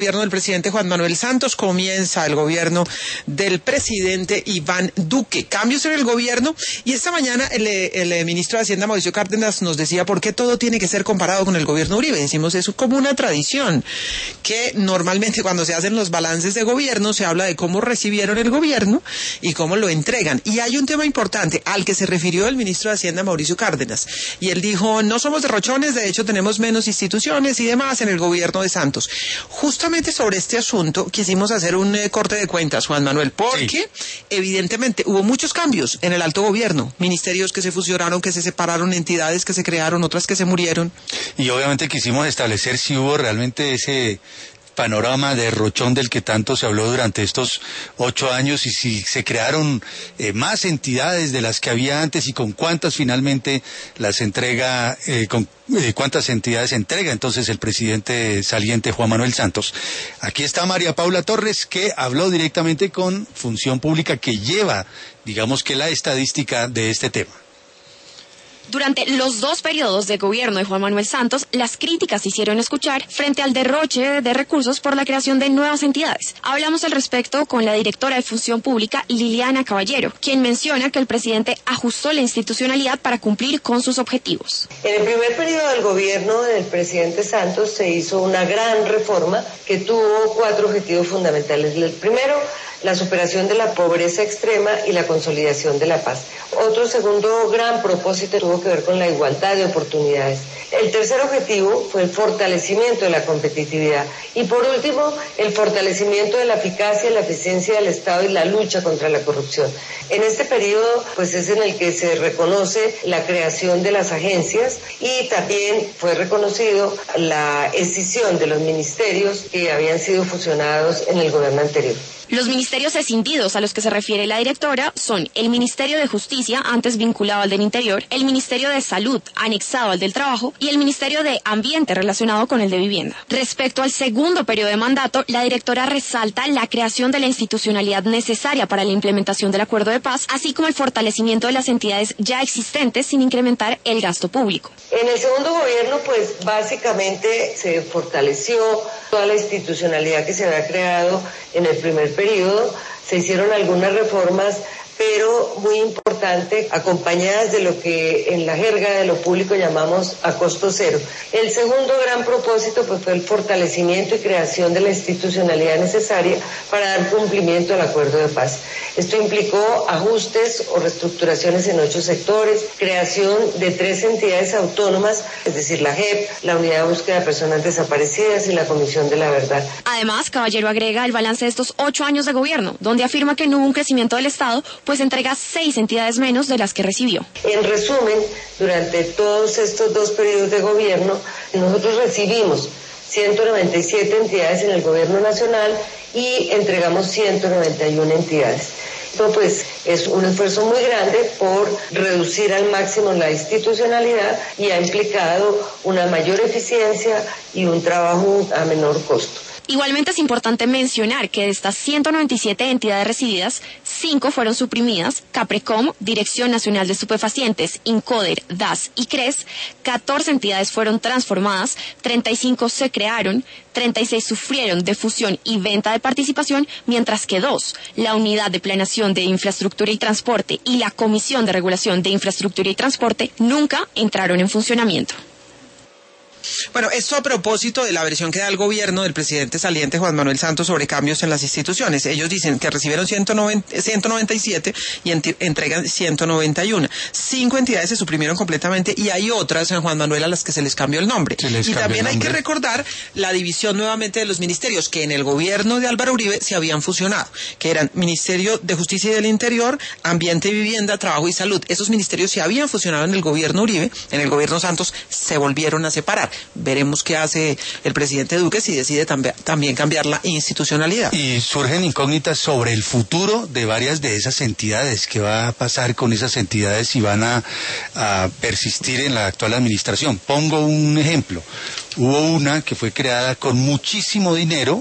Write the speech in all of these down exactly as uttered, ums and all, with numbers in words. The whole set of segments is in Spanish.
gobierno del presidente Juan Manuel Santos, comienza el gobierno del presidente Iván Duque. Cambios en el gobierno, y esta mañana el, el ministro de Hacienda, Mauricio Cárdenas, nos decía por qué todo tiene que ser comparado con el gobierno Uribe. Decimos eso como una tradición, que normalmente cuando se hacen los balances de gobierno se habla de cómo recibieron el gobierno y cómo lo entregan. Y hay un tema importante al que se refirió el ministro de Hacienda, Mauricio Cárdenas, y él dijo, no somos derrochones, de hecho tenemos menos instituciones y demás en el gobierno de Santos. Justamente sobre este asunto quisimos hacer un eh, corte de cuentas, Juan Manuel, porque sí, evidentemente hubo muchos cambios en el alto gobierno, ministerios que se fusionaron, que se separaron, entidades que se crearon, otras que se murieron. Y obviamente quisimos establecer si hubo realmente ese panorama de derrochón del que tanto se habló durante estos ocho años, y si se crearon eh, más entidades de las que había antes, y con cuántas finalmente las entrega, eh, con eh, cuántas entidades entrega entonces el presidente saliente Juan Manuel Santos. Aquí está María Paula Torres, que habló directamente con Función Pública, que lleva, digamos que la estadística de este tema. Durante los dos periodos de gobierno de Juan Manuel Santos, las críticas se hicieron escuchar frente al derroche de recursos por la creación de nuevas entidades. Hablamos al respecto con la directora de Función Pública, Liliana Caballero, quien menciona que el presidente ajustó la institucionalidad para cumplir con sus objetivos. En el primer periodo del gobierno del presidente Santos se hizo una gran reforma que tuvo cuatro objetivos fundamentales. El primero, la superación de la pobreza extrema y la consolidación de la paz. Otro segundo gran propósito tuvo que ver con la igualdad de oportunidades. El tercer objetivo fue el fortalecimiento de la competitividad. Y por último, el fortalecimiento de la eficacia y la eficiencia del Estado y la lucha contra la corrupción. En este periodo, pues es en el que se reconoce la creación de las agencias, y también fue reconocido la escisión de los ministerios que habían sido fusionados en el gobierno anterior. Los ministerios escindidos a los que se refiere la directora son el Ministerio de Justicia, antes vinculado al del Interior, el Ministerio de Salud, anexado al del Trabajo, y el Ministerio de Ambiente, relacionado con el de Vivienda. Respecto al segundo periodo de mandato, la directora resalta la creación de la institucionalidad necesaria para la implementación del Acuerdo de Paz, así como el fortalecimiento de las entidades ya existentes sin incrementar el gasto público. En el segundo gobierno, pues básicamente se fortaleció toda la institucionalidad que se había creado en el primer periodo. periodo, se hicieron algunas reformas, pero muy importante, acompañadas de lo que en la jerga de lo público llamamos a costo cero. El segundo gran propósito pues fue el fortalecimiento y creación de la institucionalidad necesaria para dar cumplimiento al Acuerdo de Paz. Esto implicó ajustes o reestructuraciones en ocho sectores, creación de tres entidades autónomas, es decir, la J E P, la Unidad de Búsqueda de Personas Desaparecidas y la Comisión de la Verdad. Además, Caballero agrega el balance de estos ocho años de gobierno, donde afirma que no hubo un crecimiento del Estado, pues entrega seis entidades menos de las que recibió. En resumen, durante todos estos dos periodos de gobierno, nosotros recibimos ciento noventa y siete entidades en el gobierno nacional y entregamos ciento noventa y una entidades. Esto pues es un esfuerzo muy grande por reducir al máximo la institucionalidad, y ha implicado una mayor eficiencia y un trabajo a menor costo. Igualmente es importante mencionar que de estas ciento noventa y siete entidades recibidas, cinco fueron suprimidas: Caprecom, Dirección Nacional de Estupefacientes, Incoder, D A S y CRES. catorce entidades fueron transformadas, treinta y cinco se crearon, treinta y seis sufrieron de fusión y venta de participación, mientras que dos, la Unidad de Planeación de Infraestructura y Transporte y la Comisión de Regulación de Infraestructura y Transporte, nunca entraron en funcionamiento. Bueno, esto a propósito de la versión que da el gobierno del presidente saliente Juan Manuel Santos sobre cambios en las instituciones. Ellos dicen que recibieron ciento noventa y siete y entregan ciento noventa y uno. Cinco entidades se suprimieron completamente, y hay otras en Juan Manuel a las que se les cambió el nombre. Y también hay que recordar la división nuevamente de los ministerios que en el gobierno de Álvaro Uribe se habían fusionado, que eran Ministerio de Justicia y del Interior, Ambiente y Vivienda, Trabajo y Salud. Esos ministerios se habían fusionado en el gobierno Uribe, en el gobierno Santos se volvieron a separar. Veremos qué hace el presidente Duque, si decide tam- también cambiar la institucionalidad. Y surgen incógnitas sobre el futuro de varias de esas entidades. ¿Qué va a pasar con esas entidades si van a, a persistir en la actual administración? Pongo un ejemplo. Hubo una que fue creada con muchísimo dinero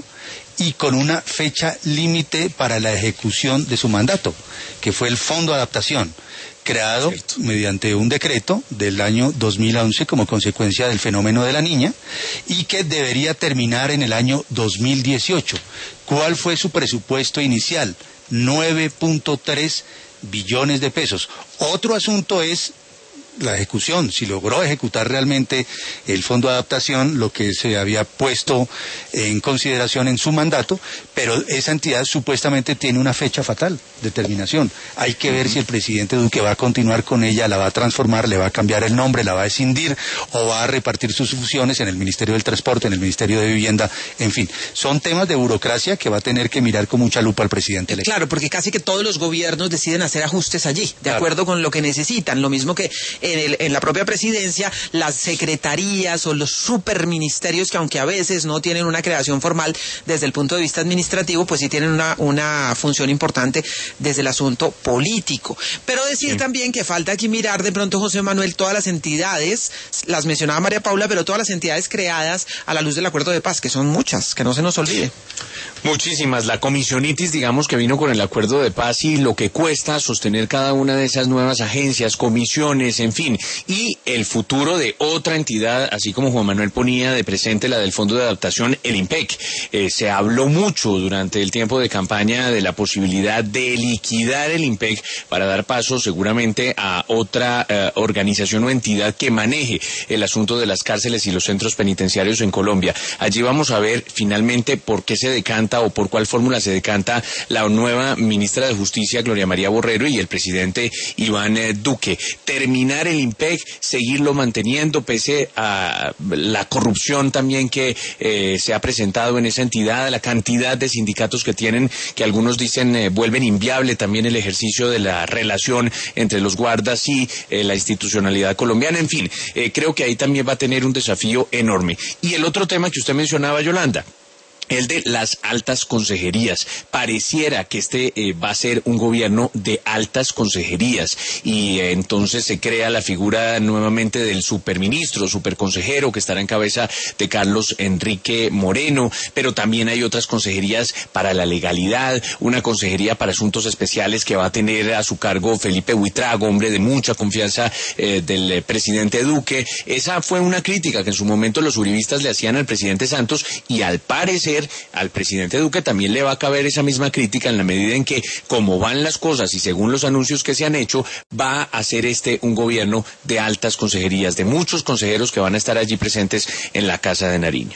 y con una fecha límite para la ejecución de su mandato, que fue el Fondo de Adaptación, creado Cierto. mediante un decreto del año dos mil once como consecuencia del fenómeno de la Niña y que debería terminar en el año dos mil dieciocho. ¿Cuál fue su presupuesto inicial? nueve punto tres billones de pesos. Otro asunto es la ejecución, si logró ejecutar realmente el Fondo de Adaptación, lo que se había puesto en consideración en su mandato, pero esa entidad supuestamente tiene una fecha fatal de terminación. Hay que ver si el presidente Duque va a continuar con ella, la va a transformar, le va a cambiar el nombre, la va a escindir o va a repartir sus funciones en el Ministerio del Transporte, en el Ministerio de Vivienda, en fin. Son temas de burocracia que va a tener que mirar con mucha lupa al presidente electo. Claro, porque casi que todos los gobiernos deciden hacer ajustes allí, de claro. acuerdo con lo que necesitan, lo mismo que En, el, en la propia presidencia, las secretarías o los superministerios que aunque a veces no tienen una creación formal desde el punto de vista administrativo, pues sí tienen una, una función importante desde el asunto político. Pero decir sí. también que falta aquí mirar de pronto, José Manuel, todas las entidades, las mencionaba María Paula, pero todas las entidades creadas a la luz del acuerdo de paz, que son muchas, que no se nos olvide. Muchísimas. La comisionitis, digamos, que vino con el acuerdo de paz y lo que cuesta sostener cada una de esas nuevas agencias, comisiones, en fin, y el futuro de otra entidad, así como Juan Manuel ponía de presente la del Fondo de Adaptación, el IMPEC. Eh, se habló mucho durante el tiempo de campaña de la posibilidad de liquidar el IMPEC para dar paso seguramente a otra eh, organización o entidad que maneje el asunto de las cárceles y los centros penitenciarios en Colombia. Allí vamos a ver finalmente por qué se decanta o por cuál fórmula se decanta la nueva ministra de Justicia, Gloria María Borrero, y el presidente Iván eh, Duque. Terminar el IMPEC, seguirlo manteniendo pese a la corrupción también que eh, se ha presentado en esa entidad, la cantidad de sindicatos que tienen, que algunos dicen eh, vuelven inviable también el ejercicio de la relación entre los guardas y eh, la institucionalidad colombiana. En fin, eh, creo que ahí también va a tener un desafío enorme. Y el otro tema que usted mencionaba, Yolanda, el de las altas consejerías. Pareciera que este eh, va a ser un gobierno de altas consejerías y eh, entonces se crea la figura nuevamente del superministro, superconsejero, que estará en cabeza de Carlos Enrique Moreno, pero también hay otras consejerías para la legalidad, una consejería para asuntos especiales que va a tener a su cargo Felipe Buitrago, hombre de mucha confianza eh, del eh, presidente Duque. Esa fue una crítica que en su momento los uribistas le hacían al presidente Santos y al parecer al presidente Duque también le va a caber esa misma crítica en la medida en que, como van las cosas y según los anuncios que se han hecho, va a ser este un gobierno de altas consejerías, de muchos consejeros que van a estar allí presentes en la Casa de Nariño.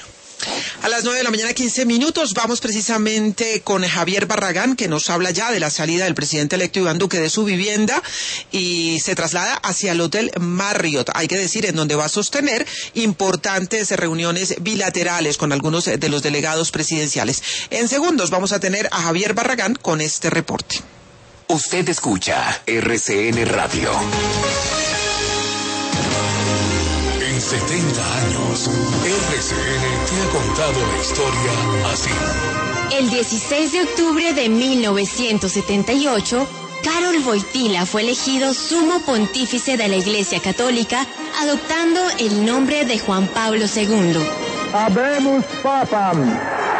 A las nueve de la mañana, quince minutos, vamos precisamente con Javier Barragán, que nos habla ya de la salida del presidente electo Iván Duque de su vivienda y se traslada hacia el Hotel Marriott, hay que decir, en donde va a sostener importantes reuniones bilaterales con algunos de los delegados presidenciales. En segundos vamos a tener a Javier Barragán con este reporte. Usted escucha R C N Radio. En setenta años, R C N te ha contado la historia así. El dieciséis de octubre de mil novecientos setenta y ocho, Karol Wojtyła fue elegido sumo pontífice de la Iglesia Católica, adoptando el nombre de Juan Pablo segundo. Habemus Papam,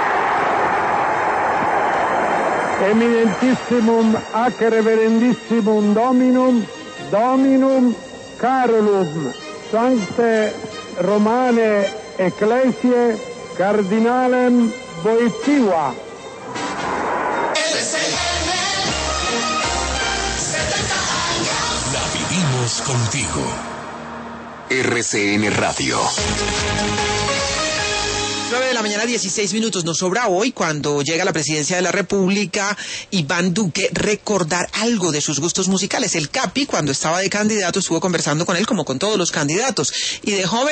eminentissimum ac reverendissimum Dominum, Dominum Carolum, Sancte Romane Ecclesiae Cardinalem Wojtyła. La vivimos contigo. R C N Radio. nueve de la mañana, dieciséis minutos. Nos sobra hoy, cuando llega a la presidencia de la República Iván Duque, recordar algo de sus gustos musicales. El Capi, cuando estaba de candidato, estuvo conversando con él como con todos los candidatos. Y de joven